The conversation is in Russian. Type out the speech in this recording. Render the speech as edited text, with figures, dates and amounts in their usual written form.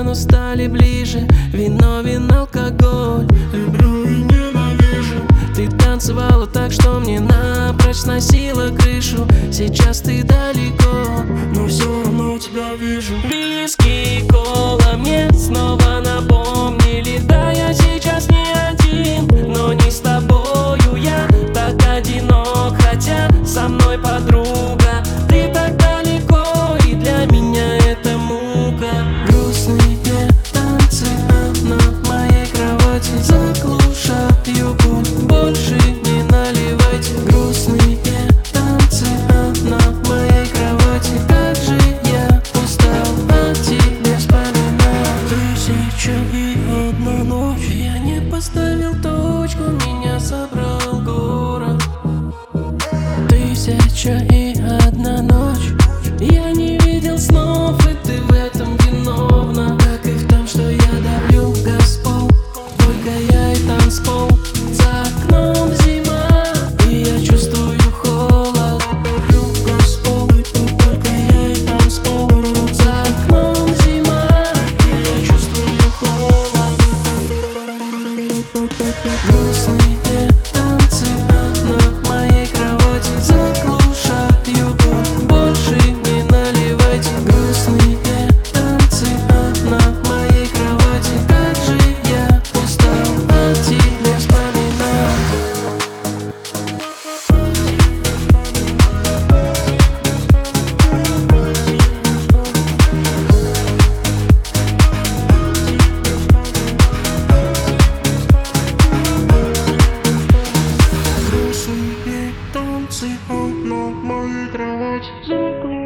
но стали ближе. Вино, алкоголь, люблю и ненавижу. Ты танцевала так, что мне напрочь сносила крышу. Сейчас ты далеко, но все равно тебя вижу. Виски, кола мне снова напомнили. Да, я сейчас не один, но не с тобою я так одинок. Хотя со мной подруга, ты так далеко, и для меня это мука. Грустные танцы на моей кровати заглушат ее боль. Больше не наливайте. Грустные танцы на моей кровати. Как же я устал о тебе вспоминать. 1001 ночь я не поставил точку, меня собрал город. 1001 ночь я не видел снов, и ты в этом виновна. Как и в том, что я давлю газпол, только я и танцпол. За окном зима, и я чувствую холод. Давлю газпол, только я и танцпол. За окном зима, и я чувствую холод. Грустные танцы на моей кровати заглушат ее боль. Больше не наливайте. Грустные танцы на моей кровати. Как же я устал о тебе вспоминать. Грустные танцы на моей кровати.